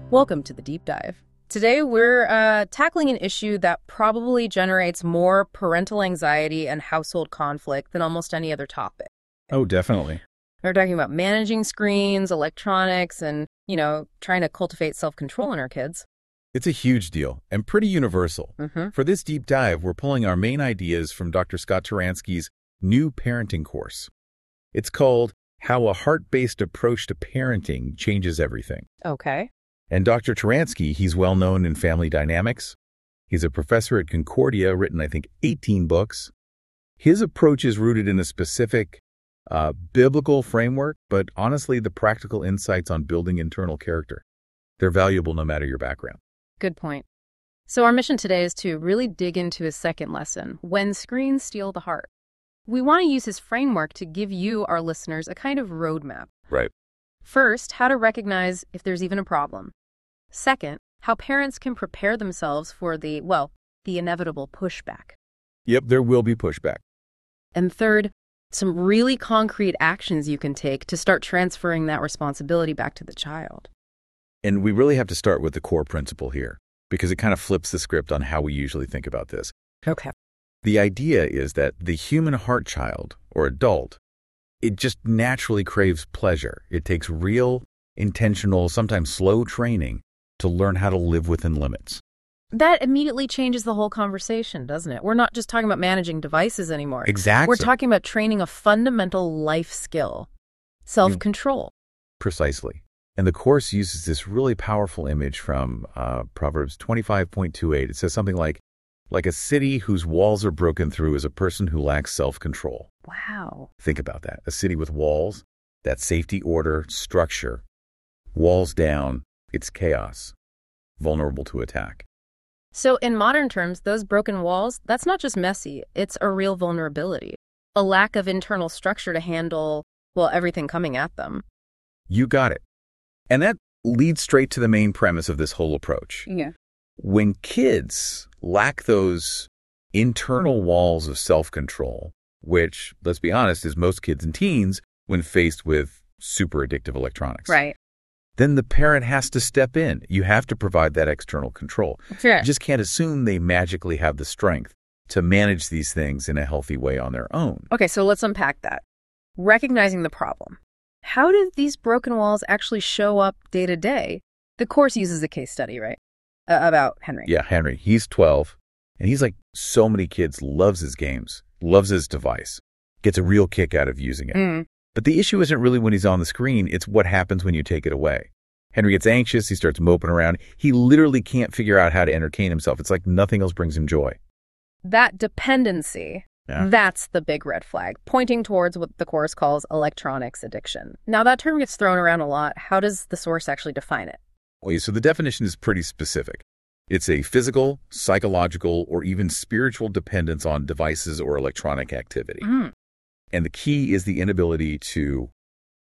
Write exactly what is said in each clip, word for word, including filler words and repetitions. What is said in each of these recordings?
Welcome to the Deep Dive. Today we're uh, tackling an issue that probably generates more parental anxiety and household conflict than almost any other topic. Oh, definitely. We're talking about managing screens, electronics, and, you know, trying to cultivate self-control in our kids. It's a huge deal and pretty universal. Mm-hmm. For this deep dive, we're pulling our main ideas from Doctor Scott Turansky's new parenting course. It's called How a Heart-Based Approach to Parenting Changes Everything. Okay. And Doctor Turansky, he's well known in family dynamics. He's a professor at Concordia, written, I think, eighteen books. His approach is rooted in a specific uh, biblical framework, but honestly, the practical insights on building internal character. They're valuable no matter your background. Good point. So our mission today is to really dig into his second lesson, When Screens Steal the Heart. We want to use his framework to give you, our listeners, a kind of roadmap. Right. First, how to recognize if there's even a problem. Second, how parents can prepare themselves for the, well, the inevitable pushback. Yep, there will be pushback. And third, some really concrete actions you can take to start transferring that responsibility back to the child. And we really have to start with the core principle here, because it kind of flips the script on how we usually think about this. Okay. The idea is that the human heart child, or adult, it just naturally craves pleasure. It takes real, intentional, sometimes slow training to learn how to live within limits. That immediately changes the whole conversation, doesn't it? We're not just talking about managing devices anymore. Exactly. We're talking about training a fundamental life skill, self-control. Precisely. And the Course uses this really powerful image from uh, Proverbs twenty-five point two eight. It says something like, like a city whose walls are broken through is a person who lacks self-control. Wow. Think about that. A city with walls, that safety, order, structure, walls down, it's chaos, vulnerable to attack. So in modern terms, those broken walls, that's not just messy. It's a real vulnerability, a lack of internal structure to handle, well, everything coming at them. You got it. And that leads straight to the main premise of this whole approach. Yeah. When kids lack those internal walls of self-control, which, let's be honest, is most kids and teens when faced with super addictive electronics. Right. Then the parent has to step in. You have to provide that external control. Sure. You just can't assume they magically have the strength to manage these things in a healthy way on their own. Okay, so let's unpack that. Recognizing the problem. How do these broken walls actually show up day to day? The Course uses a case study, right? Uh, about Henry. Yeah, Henry. He's twelve, and he's like so many kids, loves his games, loves his device, gets a real kick out of using it. Mm. But the issue isn't really when he's on the screen, it's what happens when you take it away. Henry gets anxious, he starts moping around. He literally can't figure out how to entertain himself. It's like nothing else brings him joy. That dependency, Yeah. that's the big red flag, pointing towards what the Course calls electronics addiction. Now, that term gets thrown around a lot. How does the source actually define it? Well, so the definition is pretty specific. It's a physical, psychological, or even spiritual dependence on devices or electronic activity. Mm. And the key is the inability to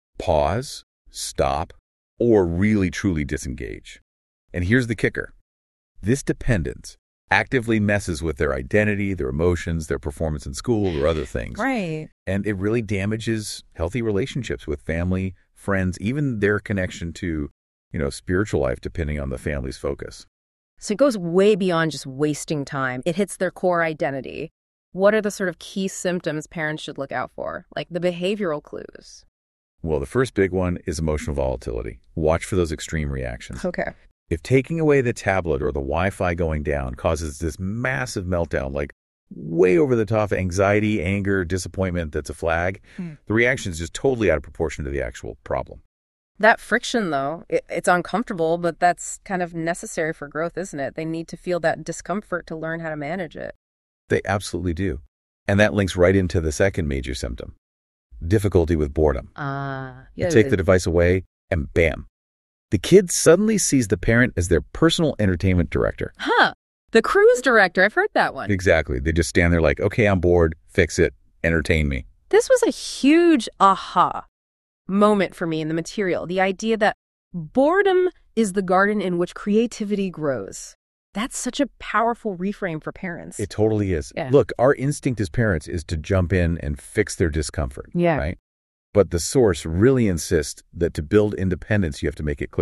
pause, stop, or really truly disengage. And here's the kicker. This dependence actively messes with their identity, their emotions, their performance in school, or other things. Right. And it really damages healthy relationships with family, friends, even their connection to, you know, spiritual life, depending on the family's focus. So it goes way beyond just wasting time. It hits their core identity. What are the sort of key symptoms parents should look out for, like the behavioral clues? Well, the first big one is emotional volatility. Watch for those extreme reactions. Okay. If taking away the tablet or the Wi-Fi going down causes this massive meltdown, like way over the top anxiety, anger, disappointment, that's a flag, Hmm. the reaction is just totally out of proportion to the actual problem. That friction, though, it, it's uncomfortable, but that's kind of necessary for growth, isn't it? They need to feel that discomfort to learn how to manage it. They absolutely do. And that links right into the second major symptom, difficulty with boredom. Ah. Uh, You take the device away and bam. The kid suddenly sees the parent as their personal entertainment director. Huh. The cruise director. I've heard that one. Exactly. They just stand there like, okay, I'm bored. Fix it. Entertain me. This was a huge aha moment for me in the material. The idea that boredom is the garden in which creativity grows. That's such a powerful reframe for parents. It totally is. Yeah. Look, our instinct as parents is to jump in and fix their discomfort. Yeah. Right? But the source really insists that to build independence, you have to make it clear,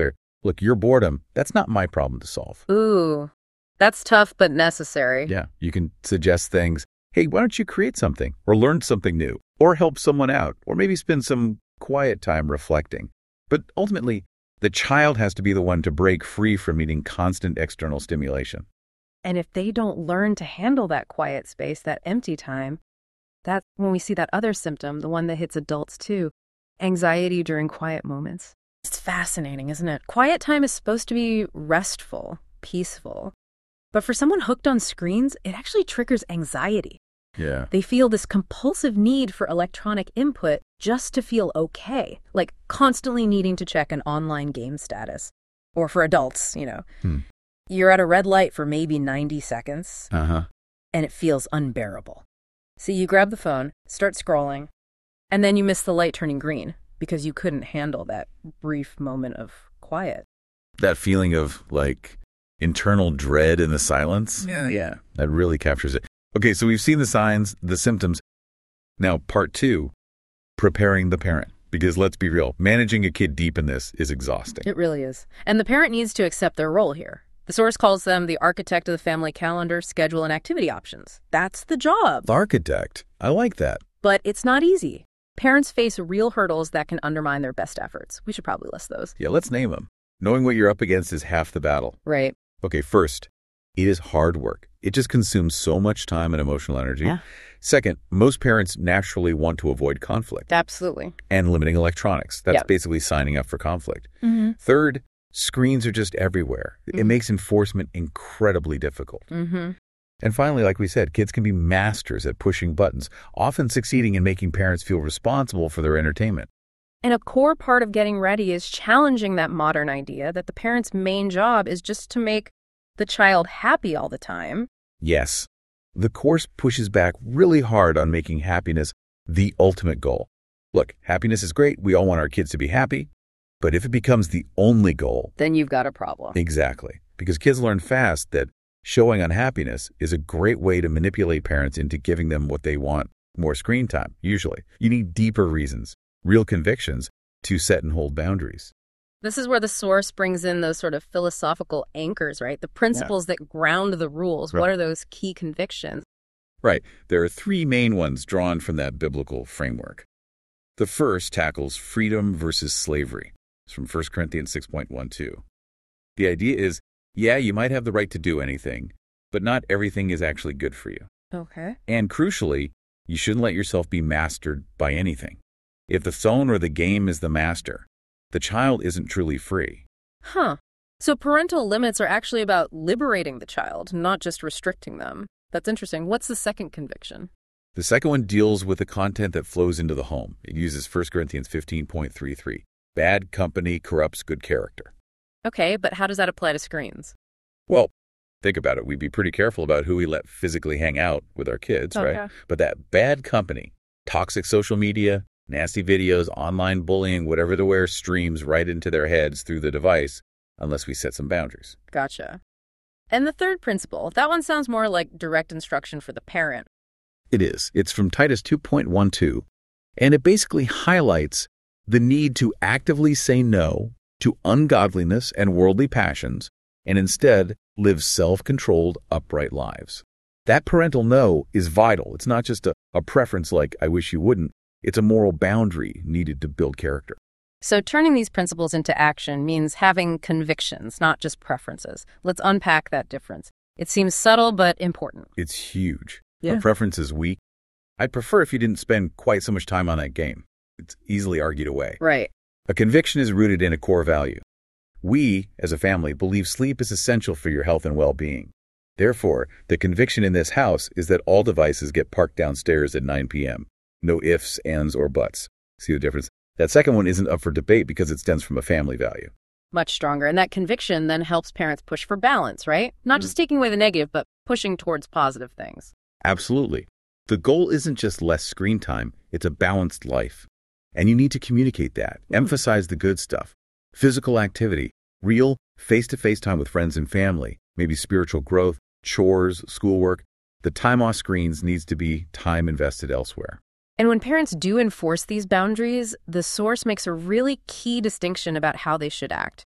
Look, your boredom, that's not my problem to solve. Ooh, that's tough but necessary. Yeah, you can suggest things. Hey, why don't you create something or learn something new or help someone out or maybe spend some quiet time reflecting. But ultimately, the child has to be the one to break free from needing constant external stimulation. And if they don't learn to handle that quiet space, that empty time, that's when we see that other symptom, the one that hits adults too, anxiety during quiet moments. It's fascinating, isn't it? Quiet time is supposed to be restful, peaceful. But for someone hooked on screens, it actually triggers anxiety. Yeah. They feel this compulsive need for electronic input just to feel okay, like constantly needing to check an online game status. Or for adults, you know, Hmm. you're at a red light for maybe ninety seconds, Uh-huh. and it feels unbearable. So you grab the phone, start scrolling, and then you miss the light turning green because you couldn't handle that brief moment of quiet. That feeling of like internal dread in the silence. Yeah, yeah. That really captures it. Okay, so we've seen the signs, the symptoms. Now, part two, preparing the parent. Because let's be real, managing a kid deep in this is exhausting. It really is. And the parent needs to accept their role here. The source calls them the architect of the family calendar, schedule, and activity options. That's the job. The architect. I like that. But it's not easy. Parents face real hurdles that can undermine their best efforts. We should probably list those. Yeah, let's name them. Knowing what you're up against is half the battle. Right. Okay, first, it is hard work. It just consumes so much time and emotional energy. Yeah. Second, most parents naturally want to avoid conflict. Absolutely. And limiting electronics. That's Yep. basically signing up for conflict. Mm-hmm. Third, screens are just everywhere. Mm-hmm. It makes enforcement incredibly difficult. Mm-hmm. And finally, like we said, kids can be masters at pushing buttons, often succeeding in making parents feel responsible for their entertainment. And a core part of getting ready is challenging that modern idea that the parent's main job is just to make the child happy all the time. Yes, the course pushes back really hard on making happiness the ultimate goal. Look, happiness is great. We all want our kids to be happy. But if it becomes the only goal, Then you've got a problem. exactly, because kids learn fast that showing unhappiness is a great way to manipulate parents into giving them what they want, more screen time, usually. You need deeper reasons, real convictions, to set and hold boundaries. This is where the source brings in those sort of philosophical anchors, right? The principles that ground the rules. Right. What are those key convictions? Right. There are three main ones drawn from that biblical framework. The first tackles freedom versus slavery. It's from First Corinthians six point twelve. The idea is, yeah, you might have the right to do anything, but not everything is actually good for you. Okay. And crucially, you shouldn't let yourself be mastered by anything. If the phone or the game is the master, the child isn't truly free. Huh. So parental limits are actually about liberating the child, not just restricting them. That's interesting. What's the second conviction? The second one deals with the content that flows into the home. It uses First Corinthians fifteen point thirty-three. Bad company corrupts good character. Okay, but how does that apply to screens? Well, think about it. We'd be pretty careful about who we let physically hang out with our kids, Okay. right? But that bad company, toxic social media, nasty videos, online bullying, whatever the wear streams right into their heads through the device, unless we set some boundaries. Gotcha. And the third principle, that one sounds more like direct instruction for the parent. It is. It's from Titus two point twelve, and it basically highlights the need to actively say no to ungodliness and worldly passions, and instead live self-controlled, upright lives. That parental no is vital. It's not just a, a preference like, I wish you wouldn't. It's a moral boundary needed to build character. So turning these principles into action means having convictions, not just preferences. Let's unpack that difference. It seems subtle but important. It's huge. Yeah. A preference is weak. I'd prefer if you didn't spend quite so much time on that game. It's easily argued away. Right. A conviction is rooted in a core value. We, as a family, believe sleep is essential for your health and well-being. Therefore, the conviction in this house is that all devices get parked downstairs at nine p.m. No ifs, ands, or buts. See the difference? That second one isn't up for debate because it stems from a family value. Much stronger. And that conviction then helps parents push for balance, right? Not just taking away the negative, but pushing towards positive things. Absolutely. The goal isn't just less screen time, it's a balanced life. And you need to communicate that, emphasize the good stuff, physical activity, real face-to-face time with friends and family, maybe spiritual growth, chores, schoolwork. The time off screens needs to be time invested elsewhere. And when parents do enforce these boundaries, the source makes a really key distinction about how they should act.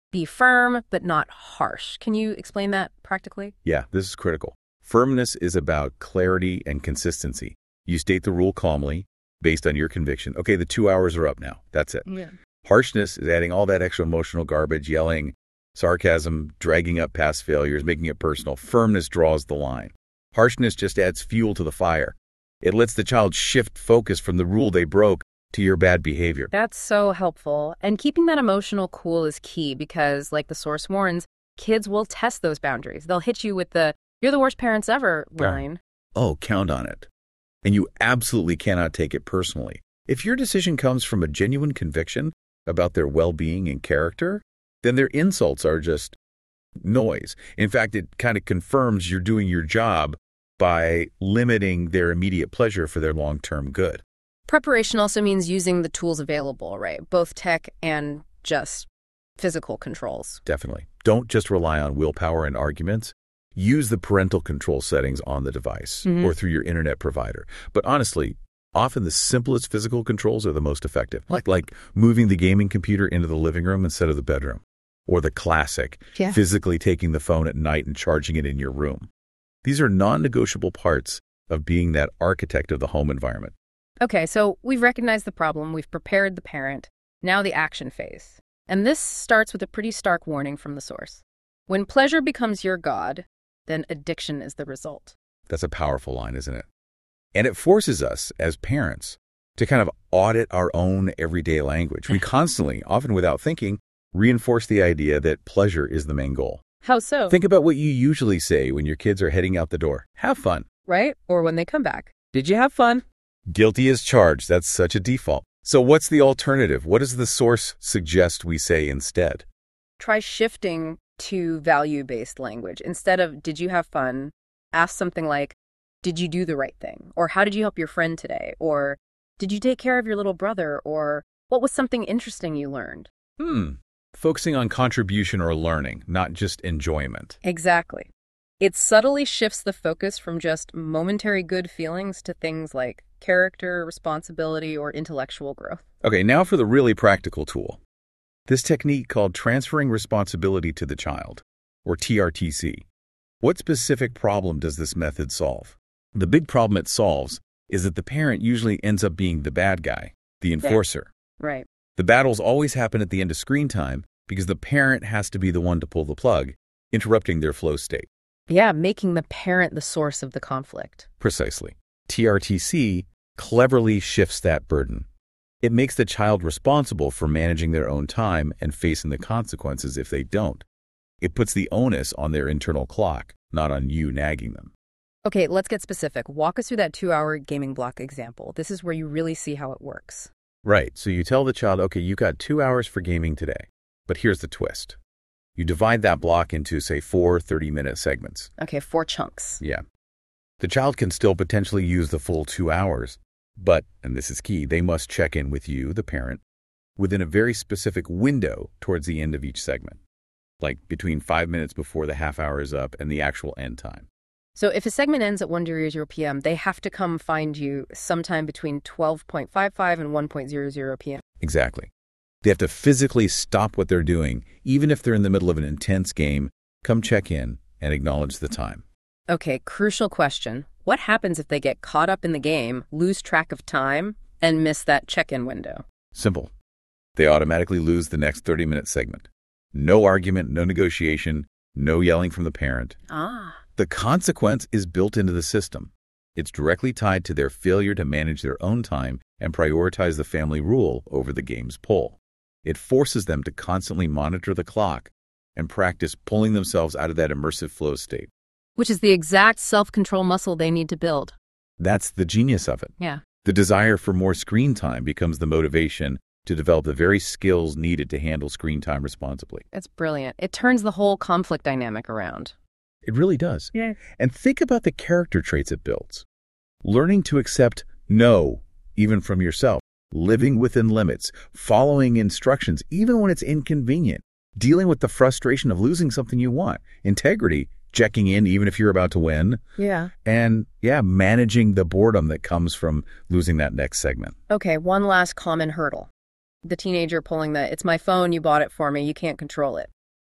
Be firm, but not harsh. Can you explain that practically? Yeah, this is critical. Firmness is about clarity and consistency. You state the rule calmly, based on your conviction. Okay, the two hours are up now. That's it. Yeah. Harshness is adding all that extra emotional garbage, yelling, sarcasm, dragging up past failures, making it personal. Firmness draws the line. Harshness just adds fuel to the fire. It lets the child shift focus from the rule they broke to your bad behavior. That's so helpful. And keeping that emotional cool is key because, like the source warns, kids will test those boundaries. They'll hit you with the, "You're the worst parents ever" line. Oh, count on it. And you absolutely cannot take it personally. If your decision comes from a genuine conviction about their well-being and character, then their insults are just noise. In fact, it kind of confirms you're doing your job by limiting their immediate pleasure for their long-term good. Preparation also means using the tools available, right? Both tech and just physical controls. Definitely. Don't just rely on willpower and arguments. Use the parental control settings on the device mm-hmm. or through your internet provider. But honestly, often the simplest physical controls are the most effective. Like, like moving the gaming computer into the living room instead of the bedroom. Or the classic, yeah. physically taking the phone at night and charging it in your room. These are non-negotiable parts of being that architect of the home environment. Okay, so we've recognized the problem, we've prepared the parent, now the action phase. And this starts with a pretty stark warning from the source. When pleasure becomes your god, then addiction is the result. That's a powerful line, isn't it? And it forces us, as parents, to kind of audit our own everyday language. We constantly, often without thinking, reinforce the idea that pleasure is the main goal. How so? Think about what you usually say when your kids are heading out the door. Have fun. Right? Or when they come back. Did you have fun? Guilty as charged. That's such a default. So what's the alternative? What does the source suggest we say instead? Try shifting to value-based language. Instead of, did you have fun? Ask something like, did you do the right thing? Or how did you help your friend today? Or did you take care of your little brother? Or what was something interesting you learned? Hmm. Focusing on contribution or learning, not just enjoyment. Exactly. It subtly shifts the focus from just momentary good feelings to things like character, responsibility, or intellectual growth. Okay, now for the really practical tool. This technique called transferring responsibility to the child, or T R T C. What specific problem does this method solve? The big problem it solves is that the parent usually ends up being the bad guy, the enforcer. Right. The battles always happen at the end of screen time because the parent has to be the one to pull the plug, interrupting their flow state. Yeah, making the parent the source of the conflict. Precisely. T R T C cleverly shifts that burden. It makes the child responsible for managing their own time and facing the consequences if they don't. It puts the onus on their internal clock, not on you nagging them. Okay, let's get specific. Walk us through that two-hour gaming block example. This is where you really see how it works. Right. So you tell the child, okay, you got two hours for gaming today. But here's the twist. You divide that block into, say, four thirty-minute segments. Okay, four chunks. Yeah. The child can still potentially use the full two hours, but, and this is key, they must check in with you, the parent, within a very specific window towards the end of each segment, like between five minutes before the half hour is up and the actual end time. So if a segment ends at one p.m., they have to come find you sometime between twelve fifty-five and one hundred p.m. Exactly. They have to physically stop what they're doing, even if they're in the middle of an intense game, come check in and acknowledge the time. Okay, crucial question. What happens if they get caught up in the game, lose track of time, and miss that check-in window? Simple. They automatically lose the next thirty-minute segment. No argument, no negotiation, no yelling from the parent. Ah. The consequence is built into the system. It's directly tied to their failure to manage their own time and prioritize the family rule over the game's pull. It forces them to constantly monitor the clock and practice pulling themselves out of that immersive flow state. Which is the exact self-control muscle they need to build. That's the genius of it. Yeah. The desire for more screen time becomes the motivation to develop the very skills needed to handle screen time responsibly. That's brilliant. It turns the whole conflict dynamic around. It really does. Yeah. And think about the character traits it builds. Learning to accept no, even from yourself. Living within limits. Following instructions, even when it's inconvenient. Dealing with the frustration of losing something you want. Integrity. Checking in even if you're about to win. Yeah. And, yeah, managing the boredom that comes from losing that next segment. Okay, one last common hurdle. The teenager pulling the, it's my phone, you bought it for me, you can't control it.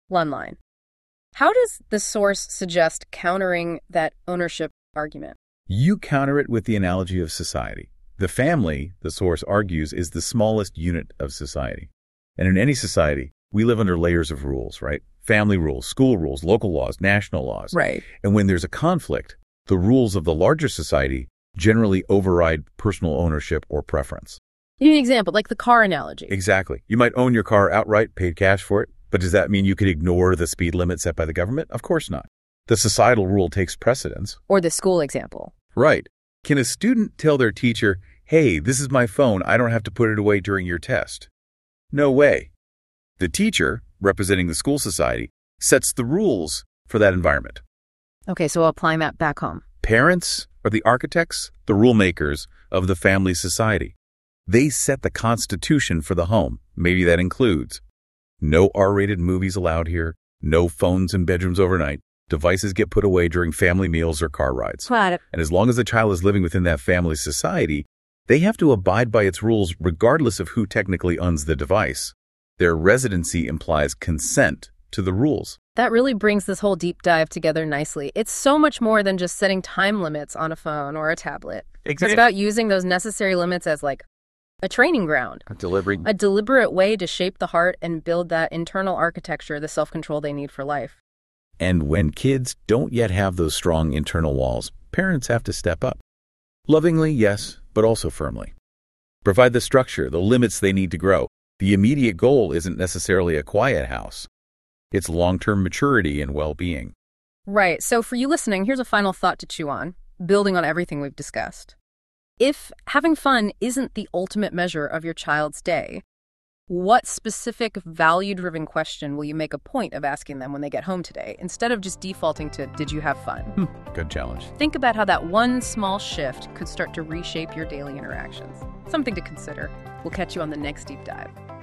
Lundline. How does the source suggest countering that ownership argument? You counter it with the analogy of society. The family, the source argues, is the smallest unit of society. And in any society, we live under layers of rules, right? Family rules, school rules, local laws, national laws. Right. And when there's a conflict, the rules of the larger society generally override personal ownership or preference. Give me an example, like the car analogy. Exactly. You might own your car outright, paid cash for it, but does that mean you could ignore the speed limit set by the government? Of course not. The societal rule takes precedence. Or the school example. Right. Can a student tell their teacher, hey, this is my phone, I don't have to put it away during your test? No way. The teacher, representing the school society, sets the rules for that environment. Okay, so applying that back home. Parents are the architects, the rule makers of the family society. They set the constitution for the home. Maybe that includes no R-rated movies allowed here, no phones in bedrooms overnight, devices get put away during family meals or car rides. Right. And as long as the child is living within that family society, they have to abide by its rules regardless of who technically owns the device. Their residency implies consent to the rules. That really brings this whole deep dive together nicely. It's so much more than just setting time limits on a phone or a tablet. Exactly. It's about using those necessary limits as like a training ground. A deliberate. A deliberate way to shape the heart and build that internal architecture, the self-control they need for life. And when kids don't yet have those strong internal walls, parents have to step up. Lovingly, yes, but also firmly. Provide the structure, the limits they need to grow. The immediate goal isn't necessarily a quiet house. It's long-term maturity and well-being. Right. So for you listening, here's a final thought to chew on, building on everything we've discussed. If having fun isn't the ultimate measure of your child's day, what specific value-driven question will you make a point of asking them when they get home today, instead of just defaulting to, did you have fun? Hmm, good challenge. Think about how that one small shift could start to reshape your daily interactions. Something to consider. We'll catch you on the next deep dive.